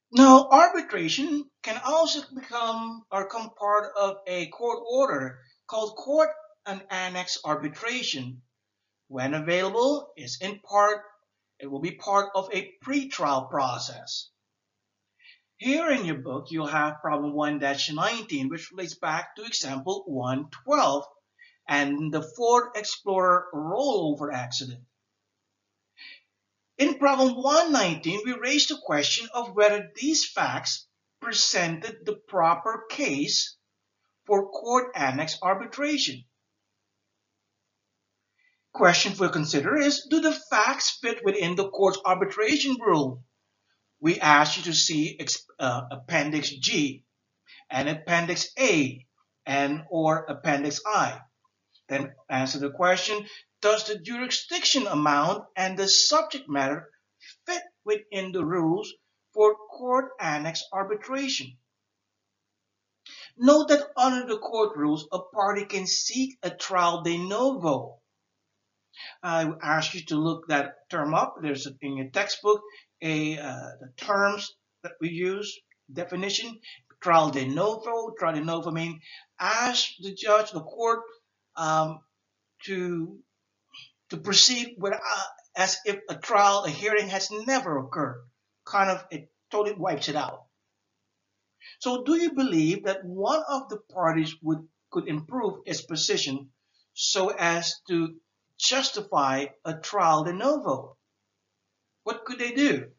Now, arbitration can also become part of a court order called court and annex arbitration. When available, it will be part of a pretrial process. Here in your book, you'll have problem 1-19, which relates back to example 112 and the Ford Explorer rollover accident. In problem 119, we raised the question of whether these facts presented the proper case for court annex arbitration. Question for consider is, do the facts fit within the court's arbitration rule? We asked you to see Appendix G and Appendix A and or Appendix I. Then answer the question, does the jurisdiction amount and the subject matter fit within the rules for court annex arbitration? Note that under the court rules, a party can seek a trial de novo. I ask you to look that term up. There's in your textbook the terms that we use, definition, trial de novo. Trial de novo means ask the judge, the court, um, to proceed with as if a hearing has never occurred. Kind of, it totally wipes it out. So, do you believe that one of the parties could improve its position so as to justify a trial de novo? What could they do?